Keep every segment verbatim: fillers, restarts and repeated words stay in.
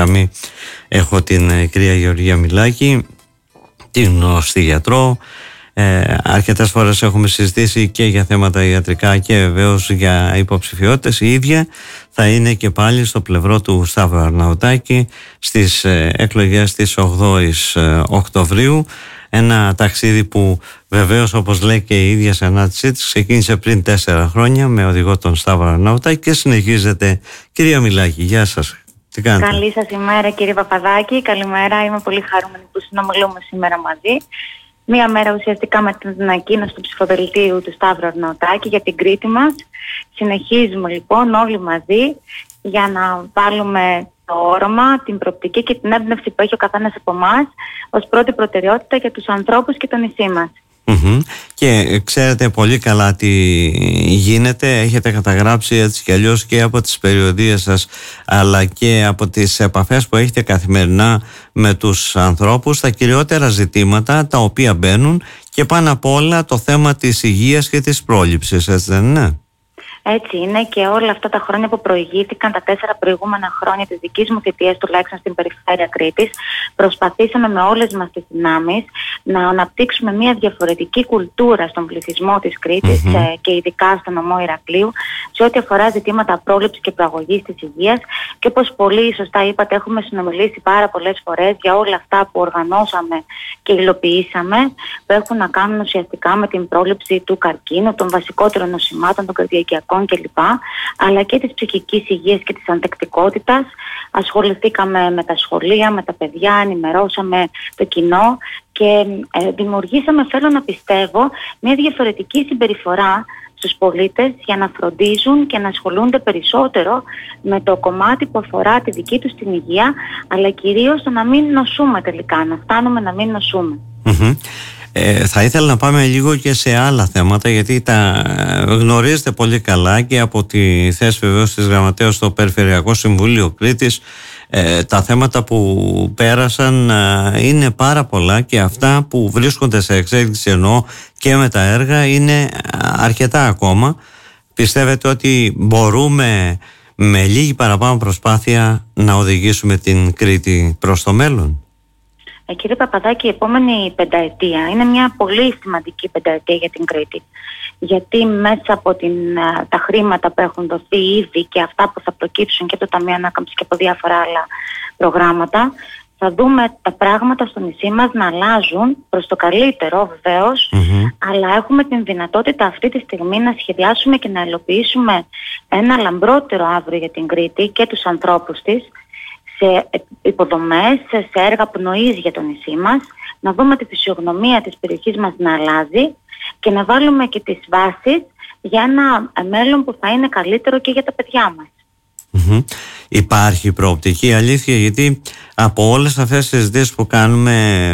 γραμμή έχω την ε, κυρία Γεωργία Μιλάκη, την γνωστή γιατρό. Ε, αρκετές φορές έχουμε συζητήσει και για θέματα ιατρικά και βεβαίως για υποψηφιότητες. Η ίδια θα είναι και πάλι στο πλευρό του Σταύρου Αρναουτάκη στις ε, εκλογές της ογδόης ε, Οκτωβρίου. Ένα ταξίδι που βεβαίως, όπως λέει και η ίδια σε ανάρτησή της, ξεκίνησε πριν τέσσερα χρόνια με οδηγό τον Σταύρο Αρναουτάκη και συνεχίζεται. Κυρία Μιλάκη, γεια σας. Τι κάνετε? Καλή σας ημέρα, κύριε Παπαδάκη. Καλημέρα. Είμαι πολύ χαρούμενη που συνομιλούμε σήμερα μαζί. Μία μέρα ουσιαστικά με την ανακοίνωση του ψηφοδελτίου του Σταύρου Αρναουτάκη για την Κρήτη μας. Συνεχίζουμε λοιπόν όλοι μαζί για να βάλουμε το όρομα, την προοπτική και την έμπνευση που έχει ο καθένας από εμάς ως πρώτη προτεραιότητα για τους ανθρώπους και το νησί μας. Mm-hmm. Και ξέρετε πολύ καλά τι γίνεται, έχετε καταγράψει έτσι κι αλλιώς και από τις περιοδίες σας αλλά και από τις επαφές που έχετε καθημερινά με τους ανθρώπους τα κυριότερα ζητήματα τα οποία μπαίνουν και πάνω απ' όλα το θέμα της υγείας και της πρόληψης, έτσι δεν είναι? Έτσι είναι, και όλα αυτά τα χρόνια που προηγήθηκαν, τα τέσσερα προηγούμενα χρόνια της δικής μου θητείας, τουλάχιστον στην περιφέρεια Κρήτης, προσπαθήσαμε με όλες μας τις δυνάμεις να αναπτύξουμε μια διαφορετική κουλτούρα στον πληθυσμό της Κρήτης mm-hmm. και ειδικά στον νομό Ηρακλείου, σε ό,τι αφορά ζητήματα πρόληψης και προαγωγής της υγείας. Και όπως πολύ σωστά είπατε, έχουμε συνομιλήσει πάρα πολλές φορές για όλα αυτά που οργανώσαμε και υλοποιήσαμε, που έχουν να κάνουν ουσιαστικά με την πρόληψη του καρκίνου, των βασικότερων νοσημάτων, των καρδιακιακών κλπ, αλλά και της ψυχικής υγείας και της ανθεκτικότητας. Ασχοληθήκαμε με τα σχολεία, με τα παιδιά, ενημερώσαμε το κοινό και ε, δημιουργήσαμε, θέλω να πιστεύω, μια διαφορετική συμπεριφορά στους πολίτες για να φροντίζουν και να ασχολούνται περισσότερο με το κομμάτι που αφορά τη δική τους την υγεία, αλλά κυρίως το να μην νοσούμε τελικά, να φτάνουμε να μην νοσούμε. Mm-hmm. Ε, θα ήθελα να πάμε λίγο και σε άλλα θέματα, γιατί τα γνωρίζετε πολύ καλά και από τη θέση βεβαίως της Γραμματέως στο Περιφερειακό Συμβούλιο Κρήτης. Ε, τα θέματα που πέρασαν ε, είναι πάρα πολλά και αυτά που βρίσκονται σε εξέλιξη, εννοώ και με τα έργα, είναι αρκετά ακόμα. Πιστεύετε ότι μπορούμε με λίγη παραπάνω προσπάθεια να οδηγήσουμε την Κρήτη προς το μέλλον? Ε, κύριε Παπαδάκη, η επόμενη πενταετία είναι μια πολύ σημαντική πενταετία για την Κρήτη. Γιατί μέσα από την, τα χρήματα που έχουν δοθεί ήδη και αυτά που θα προκύψουν και από το Ταμείο Ανάκαμψης και από διάφορα άλλα προγράμματα, θα δούμε τα πράγματα στο νησί μας να αλλάζουν προς το καλύτερο βεβαίως, mm-hmm. αλλά έχουμε την δυνατότητα αυτή τη στιγμή να σχεδιάσουμε και να υλοποιήσουμε ένα λαμπρότερο αύριο για την Κρήτη και τους ανθρώπους της, σε υποδομές, σε έργα πνοής για το νησί μας, να δούμε τη φυσιογνωμία της περιοχής μας να αλλάζει και να βάλουμε και τις βάσεις για ένα μέλλον που θα είναι καλύτερο και για τα παιδιά μας. Mm-hmm. Υπάρχει προοπτική, αλήθεια, γιατί από όλες αυτές τις συζητήσεις που κάνουμε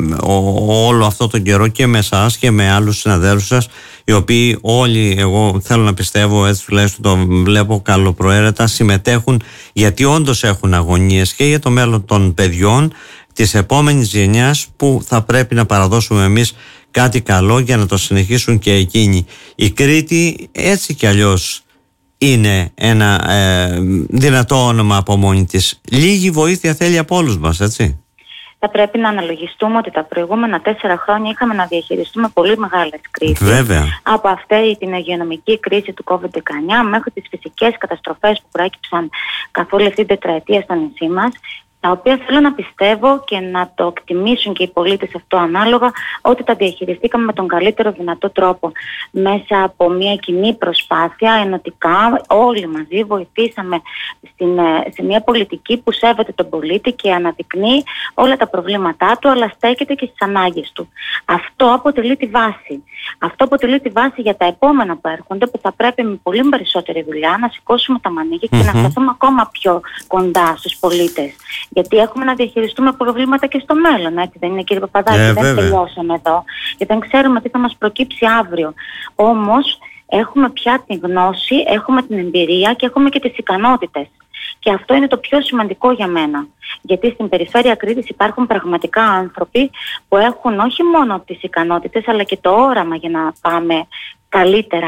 ο, όλο αυτό τον καιρό και με εσάς και με άλλους συναδέλφους σας, οι οποίοι όλοι, εγώ θέλω να πιστεύω, έτσι τουλάχιστον το βλέπω καλοπροαίρετα, συμμετέχουν γιατί όντως έχουν αγωνίες και για το μέλλον των παιδιών της επόμενης γενιάς, που θα πρέπει να παραδώσουμε εμείς κάτι καλό για να το συνεχίσουν και εκείνοι. Η Κρήτη έτσι κι αλλιώς είναι ένα ε, δυνατό όνομα από μόνη της. Λίγη βοήθεια θέλει από όλους μας, έτσι. Θα πρέπει να αναλογιστούμε ότι τα προηγούμενα τέσσερα χρόνια είχαμε να διαχειριστούμε πολύ μεγάλες κρίσεις. Βέβαια. Από αυτή την υγειονομική κρίση του κόβιντ δεκαεννιά μέχρι τις φυσικές καταστροφές που προέκυψαν καθ' όλη αυτή την τετραετία στο νησί μας, τα οποία θέλω να πιστεύω και να το εκτιμήσουν και οι πολίτες αυτό ανάλογα, ότι τα διαχειριστήκαμε με τον καλύτερο δυνατό τρόπο. Μέσα από μια κοινή προσπάθεια, ενωτικά, όλοι μαζί βοηθήσαμε στην, σε μια πολιτική που σέβεται τον πολίτη και αναδεικνύει όλα τα προβλήματά του, αλλά στέκεται και στις ανάγκες του. Αυτό αποτελεί τη βάση. Αυτό αποτελεί τη βάση για τα επόμενα που έρχονται, που θα πρέπει με πολύ περισσότερη δουλειά να σηκώσουμε τα μανίκια και mm-hmm. να σταθούμε ακόμα πιο κοντά στους πολίτες. Γιατί έχουμε να διαχειριστούμε προβλήματα και στο μέλλον, έτσι δεν είναι, κύριε Παπαδάκη? Yeah, δεν βέβαια. τελειώσαμε εδώ, γιατί δεν ξέρουμε τι θα μας προκύψει αύριο. Όμως έχουμε πια την γνώση, έχουμε την εμπειρία και έχουμε και τις ικανότητες. Και αυτό είναι το πιο σημαντικό για μένα. Γιατί στην περιφέρεια Κρήτης υπάρχουν πραγματικά άνθρωποι που έχουν όχι μόνο τις ικανότητες, αλλά και το όραμα για να πάμε καλύτερα και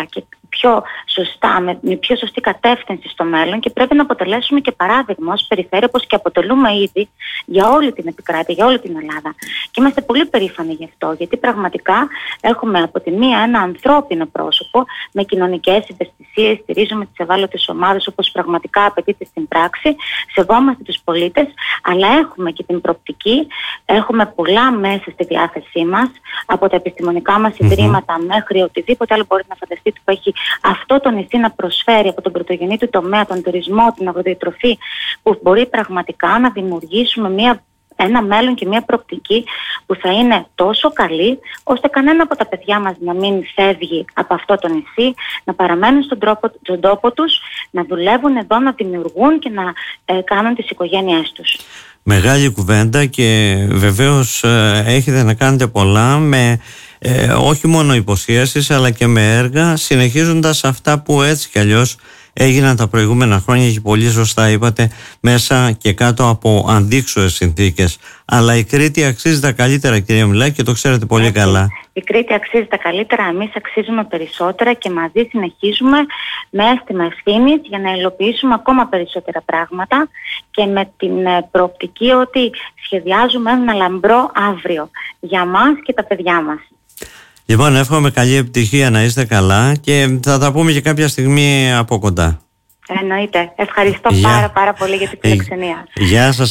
πιο σωστά, με, με πιο σωστή κατεύθυνση στο μέλλον και πρέπει να αποτελέσουμε και παράδειγμα ως περιφέρεια, όπως και αποτελούμε ήδη για όλη την επικράτεια, για όλη την Ελλάδα. Και είμαστε πολύ περήφανοι γι' αυτό, γιατί πραγματικά έχουμε από τη μία ένα ανθρώπινο πρόσωπο με κοινωνικές ευαισθησίες, στηρίζουμε τις ευάλωτες ομάδες όπως πραγματικά απαιτείται στην πράξη, σεβόμαστε τους πολίτες, αλλά έχουμε και την προοπτική, έχουμε πολλά μέσα στη διάθεσή μας, από τα επιστημονικά μας ιδρύματα mm-hmm. μέχρι οτιδήποτε άλλο μπορείτε να φανταστείτε που έχει αυτό το νησί να προσφέρει, από τον πρωτογενή του τομέα, τον τουρισμό, την αγροτητροφή, που μπορεί πραγματικά να δημιουργήσουμε μια, ένα μέλλον και μια προοπτική που θα είναι τόσο καλή, ώστε κανένα από τα παιδιά μας να μην φεύγει από αυτό το νησί, να παραμένουν στον, τρόπο, στον τόπο τους, να δουλεύουν εδώ, να δημιουργούν και να ε, κάνουν τις οικογένειές τους. Μεγάλη κουβέντα και βεβαίως ε, έχετε να κάνετε πολλά με ε, όχι μόνο υποσχέσεις αλλά και με έργα, συνεχίζοντας αυτά που έτσι κι αλλιώς έγιναν τα προηγούμενα χρόνια και πολύ σωστά είπατε, μέσα και κάτω από αντίξωες συνθήκες. Αλλά η Κρήτη αξίζει τα καλύτερα, κυρία Μιλάκη, και το ξέρετε πολύ έτσι καλά. Η Κρήτη αξίζει τα καλύτερα, εμείς αξίζουμε περισσότερα και μαζί συνεχίζουμε με αίσθημα ευθύνης για να υλοποιήσουμε ακόμα περισσότερα πράγματα και με την προοπτική ότι σχεδιάζουμε ένα λαμπρό αύριο για μας και τα παιδιά μας. Λοιπόν, εύχομαι καλή επιτυχία, να είστε καλά και θα τα πούμε και κάποια στιγμή από κοντά. Εννοείται. Ευχαριστώ Γεια. πάρα πάρα πολύ για την φιλοξενία. Γεια σας.